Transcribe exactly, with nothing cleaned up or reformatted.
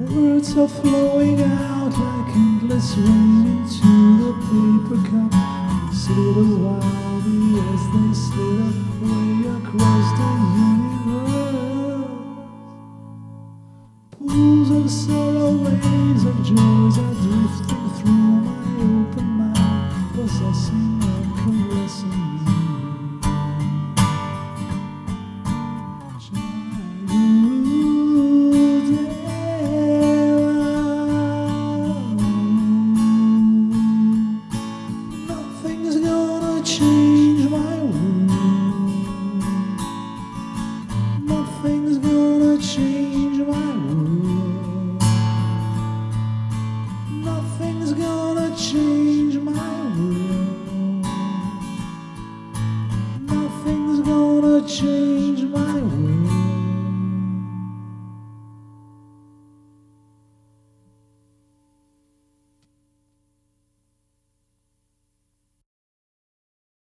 Words are flowing out like endless rain into the paper cup. Slid a while as they slid away across the universe. Pools of sorrow, waves of joys are drifting through my open mouth, possessing and caressing me. Change my world. Nothing's gonna change my world. Nothing's gonna change my world. Nothing's gonna change.